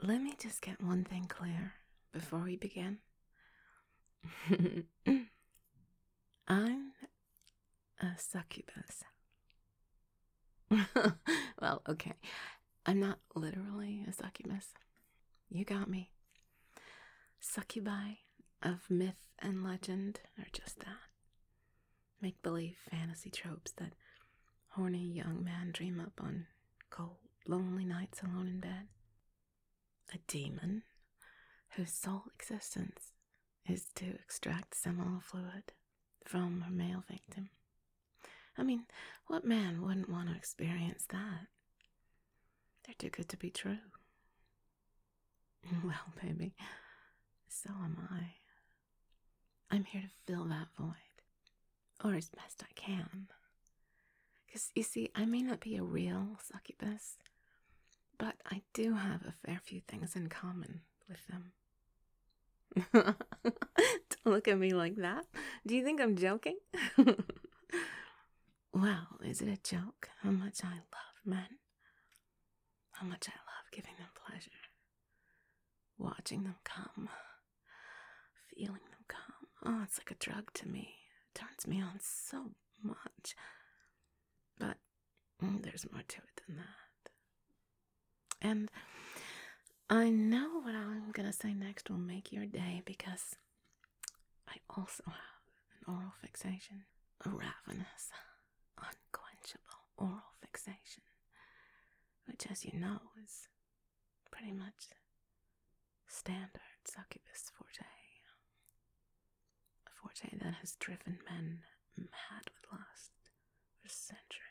let me just get one thing clear before we begin. I'm a succubus. Well, okay. I'm not literally a succubus. You got me. Succubi of myth and legend are just that. Make-believe fantasy tropes that horny young men dream up on cold, lonely nights alone in bed. A demon whose sole existence is to extract seminal fluid from her male victim. I mean, what man wouldn't want to experience that? They're too good to be true. Well, baby, so am I. I'm here to fill that void, or as best I can. Because, you see, I may not be a real succubus, but I do have a fair few things in common with them. Don't look at me like that. Do you think I'm joking? Well, is it a joke how much I love men? How much I love giving them pleasure. Watching them come. Feeling them come. Oh, it's like a drug to me. It turns me on so much. But there's more to it than that. And I know what I'm going to say next will make your day, because I also have an oral fixation. A ravenous, unquenchable oral fixation. Which, as you know, is pretty much standard succubus forte. A forte that has driven men mad with lust for centuries.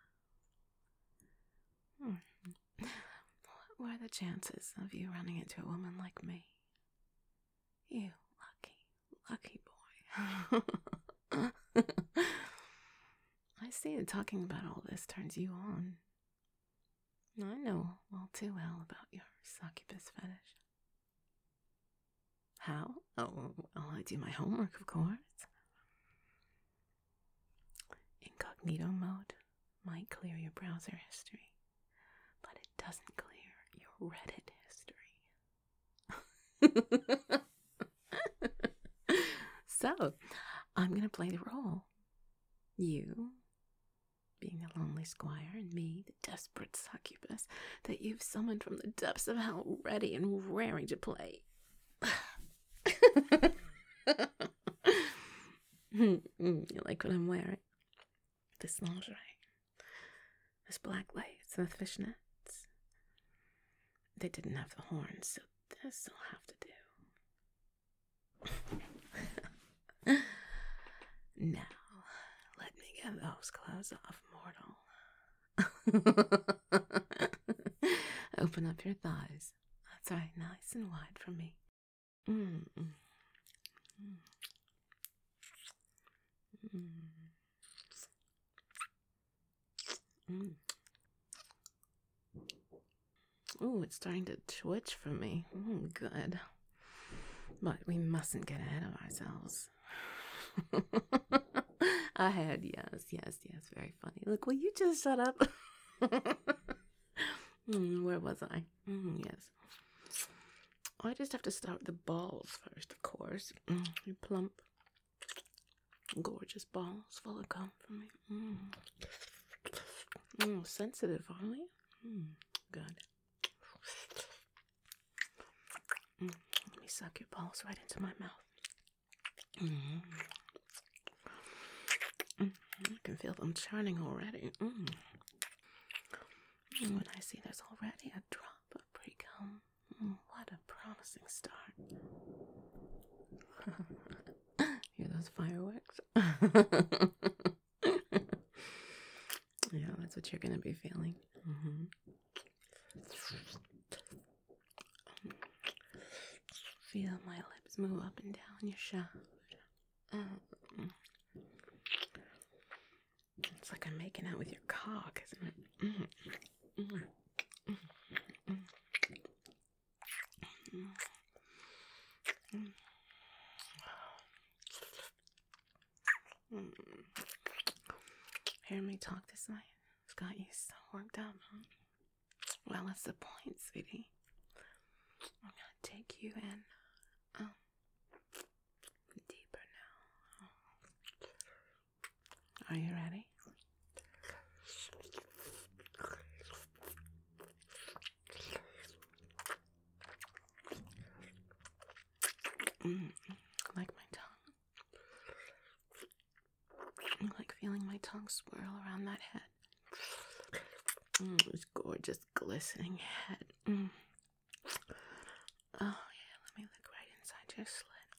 What were the chances of you running into a woman like me? You lucky boy. I see that talking about all this turns you on. I know all too well about your succubus fetish. How? Oh, well, I do my homework, of course. Incognito mode might clear your browser history, but it doesn't clear your Reddit history. So, I'm going to play the role. You being the lonely squire, and me, the desperate succubus that you've summoned from the depths of hell, ready and raring to play. You like what I'm wearing? This lingerie, this black lace, and the fishnets. They didn't have the horns, so this'll have to do. Now, let me get those clothes off, mortal. Open up your thighs. That's right, nice and wide for me. Ooh, it's starting to twitch for me. Good. But we mustn't get ahead of ourselves. Ahead, yes, very funny. Look, will you just shut up? Where was I? Yes. I just have to start with the balls first, of course. You plump, gorgeous balls full of cum for me. Sensitive, are we? Good. Let me suck your balls right into my mouth. I can feel them churning already. When I see there's already a drop of pre-cum, what a promising start. Hear those fireworks? Yeah, that's what you're going to be feeling. Feel my lips move up and down your shaft. It's like I'm making out with your cock, isn't it? Hear me talk this night? It's got you so worked up, huh? Well, that's the point, sweetie. I'm gonna take you in deeper now. Are you ready? Like my tongue. I like feeling my tongue swirl around that head. This gorgeous, glistening head. Oh, yeah, let me look right inside your slit.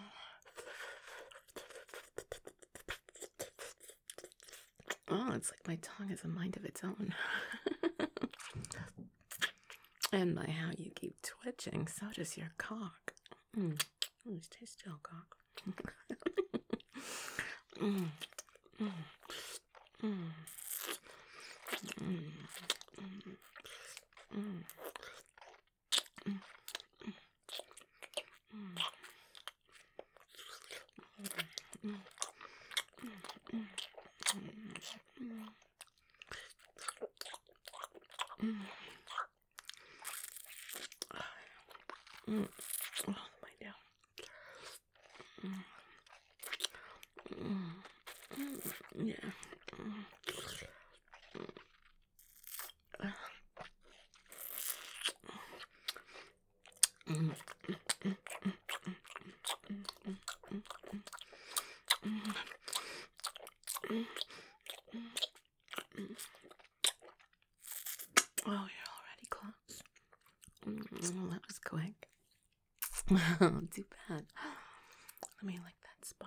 Oh, it's like my tongue has a mind of its own. And by how you keep twitching, so does your cock. Stay still, cock. My dear. Yeah. Oh, you're already close. That was quick. Too bad. Let me lick that spot.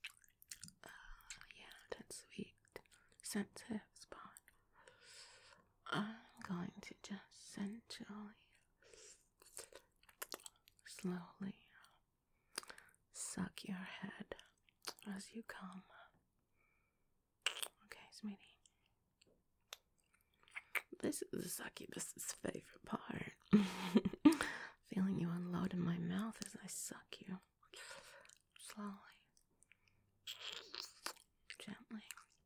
Yeah, that sweet, sensitive spot. I'm going to just sensually, slowly suck your head as you come. Okay, sweetie. This is the succubus's favorite part. Feeling you unload in my mouth as I suck you. Slowly. Gently.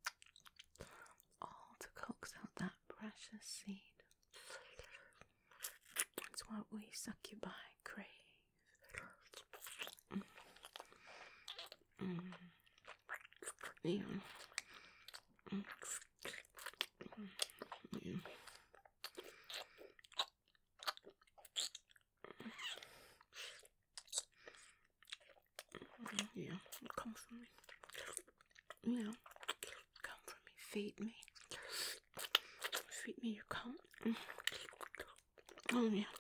All to coax out that precious seed. It's what we succubi crave. Yeah. Yeah, come for me. Yeah, come for me. Feed me. Feed me your cum. Oh, yeah.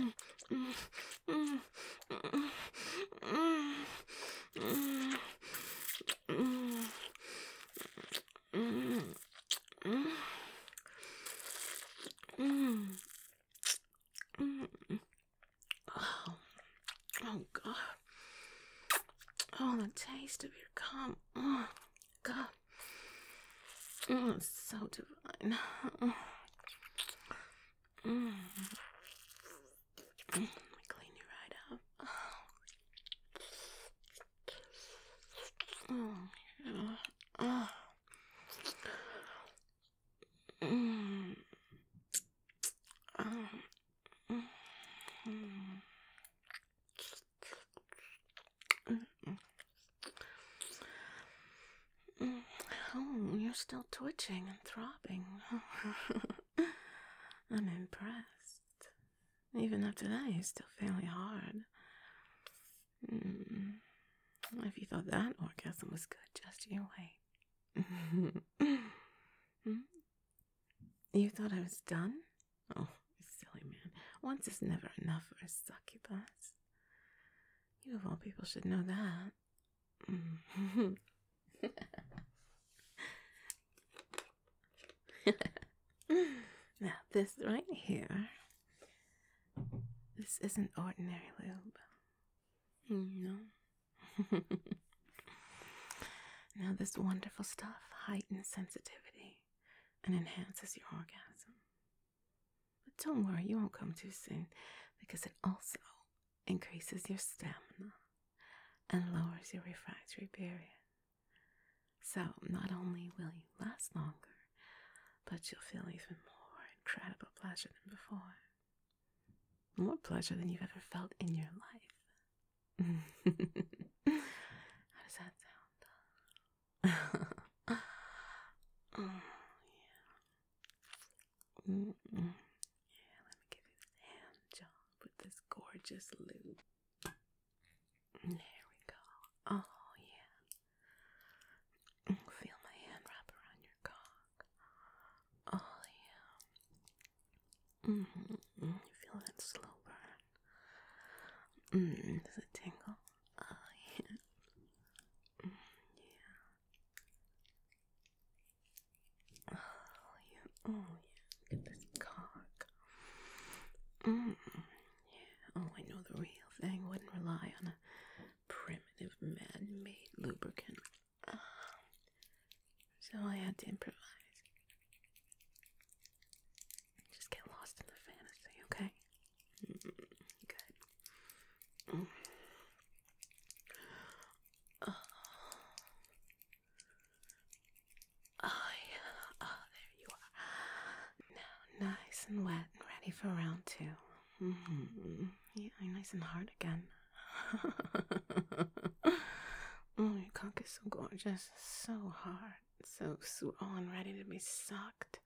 Oh, God. Oh, the taste of your cum. Oh, God. Oh, it's so divine. Let me clean you right up. Oh, yeah. Oh. Oh, you're still twitching and throbbing. I'm impressed. Even after that, you're still fairly hard. If you thought that orgasm was good, just you wait. You thought I was done? Oh, you silly man. Once is never enough for a succubus. You of all people should know that. Now, this right here, this isn't ordinary lube. No. Now, this wonderful stuff heightens sensitivity and enhances your orgasm. But don't worry, you won't come too soon, because it also increases your stamina and lowers your refractory period. So, not only will you last longer, but you'll feel even more incredible pleasure than before. More pleasure than you've ever felt in your life. How does that sound? Oh, yeah. Yeah, let me give you this hand job with this gorgeous lube. There we go. Oh, yeah. Feel my hand wrap around your cock. Oh, yeah. You feel that slow burn. Does it tingle? Oh, yeah. Yeah. Oh, yeah. Oh, yeah. Look at this cock. Yeah. Oh, I know the real thing wouldn't rely on a primitive man-made lubricant. So I had to improvise. Just get lost in the fantasy, okay? Good. Oh, yeah. Oh, there you are. Now, nice and wet and ready for round 2. Yeah, nice and hard again. Oh, your cock is so gorgeous, so hard, so swollen, ready to be sucked.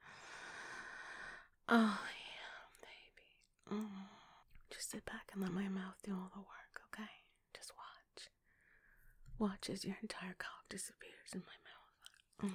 Oh, yeah, baby. Just sit back and let my mouth do all the work, okay? Just watch. Watch as your entire cock disappears in my mouth.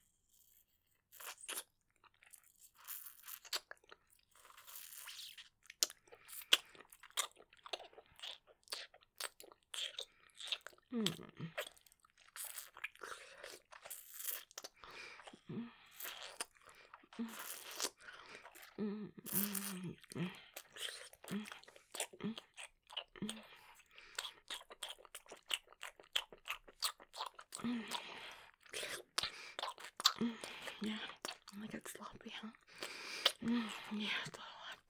Yeah, I like it sloppy, huh? Yeah, it's a lot.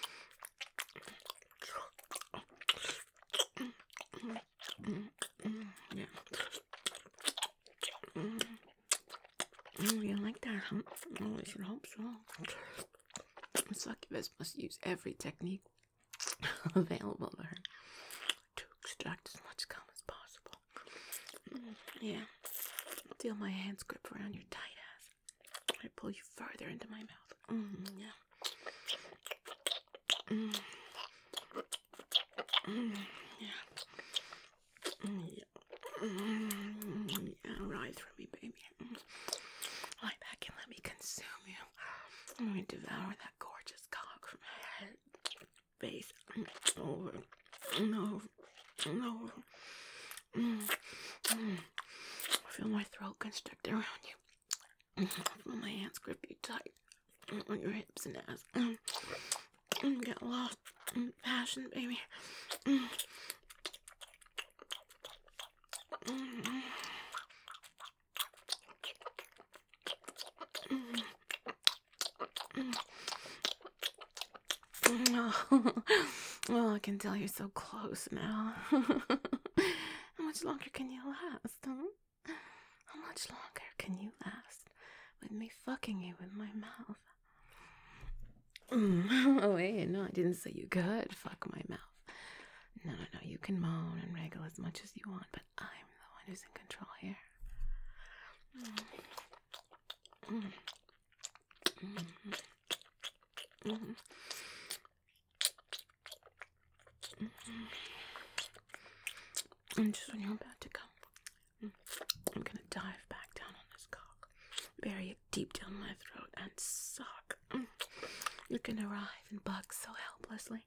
Yeah. You like that, huh? Oh, I should hope so. Succubus must use every technique available to her to extract as much cum as possible. Yeah. Feel my hands grip around your tight ass. I pull you further into my mouth. Yeah. Yeah. Yeah, ride through me, baby. Lie back and let me consume you. Let me devour that gorgeous cock from head, face, over, and over, and over. Feel my throat constrict around you. Feel my hands grip you tight on your hips and ass. Get lost in passion, baby. Well, I can tell you're so close now. How much longer can you last, huh? How much longer can you last with me fucking you with my mouth? Oh, wait, no, I didn't say you could fuck my mouth. No, you can moan and wriggle as much as you want, but I'm the one who's in control here. And just when you're about to come, I'm gonna dive back down on this cock, bury it deep down my throat, and suck. You're gonna writhe and bug so helplessly.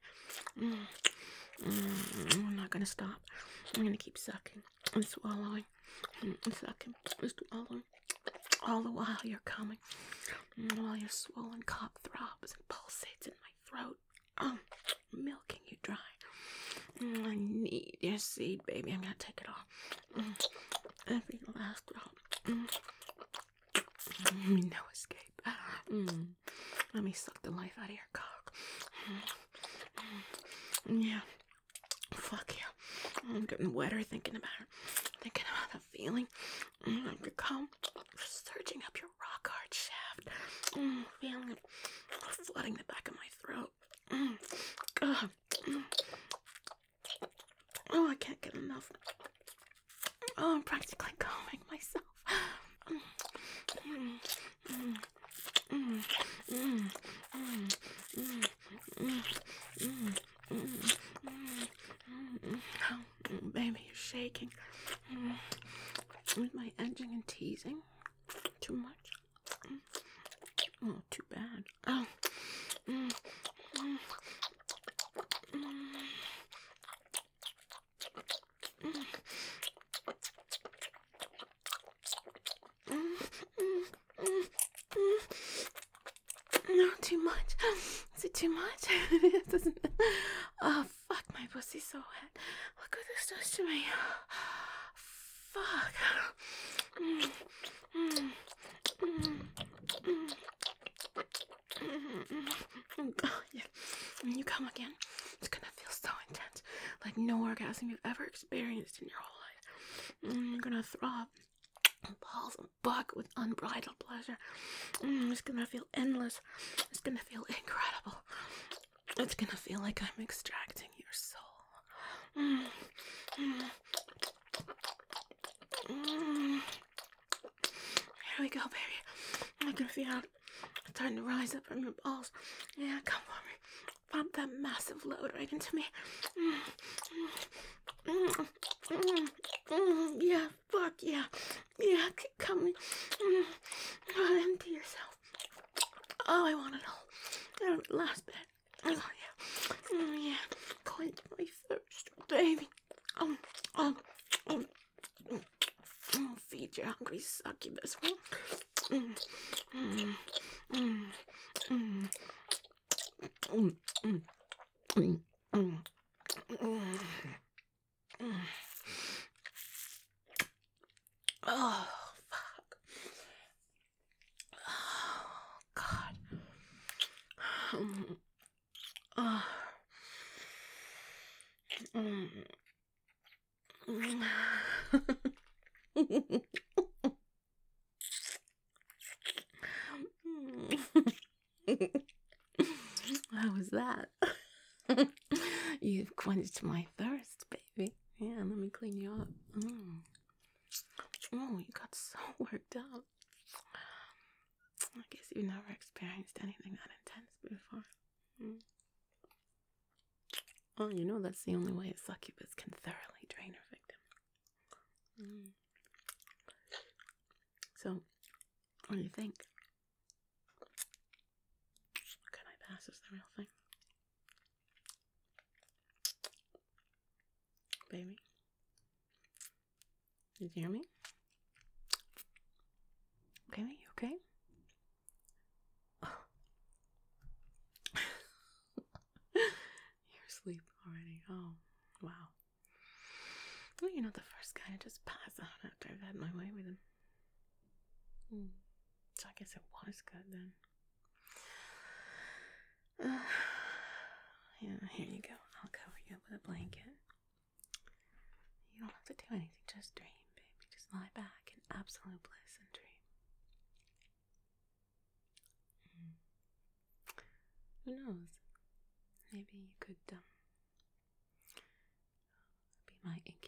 I'm not gonna stop. I'm gonna keep sucking and swallowing, and sucking and swallowing, all the while you're coming, while your swollen cock throbs and pulsates in my throat, milking you dry. I need your seed, baby. I'm gonna take it all. Every last drop. No escape. Let me suck the life out of your cock. Yeah. Fuck you. I'm getting wetter thinking about it. Thinking about the feeling. Like the cum surging up your rock hard shaft. Feeling it flooding the back of my throat. God. breaking. With my edging and teasing. Too much. Oh, too bad. Oh. No, too much. Is it too much? It doesn't. Oh, fuck, my pussy's so wet. Look what this does to me. Fuck. Oh, yeah. When you come again, it's gonna feel so intense. Like no orgasm you've ever experienced in your whole life. You're gonna throb. Balls and buck with unbridled pleasure. It's gonna feel endless. It's gonna feel incredible. It's gonna feel like I'm extracting your soul. Here we go, baby. I can feel it starting to rise up from your balls. Yeah, come for me. Pump that massive load right into me. Yeah, fuck yeah. Yeah, keep coming. Empty yourself. Oh, I want it all. Every last bit. Oh, yeah. Yeah. Quench my thirst, baby. Feed your hungry succubus. Oh, fuck. Oh, God. Oh. How was that? You've quenched my thirst, baby. Yeah, let me clean you up. Oh, you got so worked up. I guess you've never experienced anything that intense before. Well, you know that's the only way a succubus can thoroughly drain her victim. So, what do you think? Can I pass as the real thing? Baby? Did you hear me? Okay, you okay? Oh. You're asleep already. Oh, wow. Well, you're not the first guy to just pass out after I've had my way with him. So I guess it was good then. Yeah, here you go. I'll cover you up with a blanket. You don't have to do anything. Just dream, baby. Just lie back in absolute bliss and dream. Who knows? Maybe you could be my ink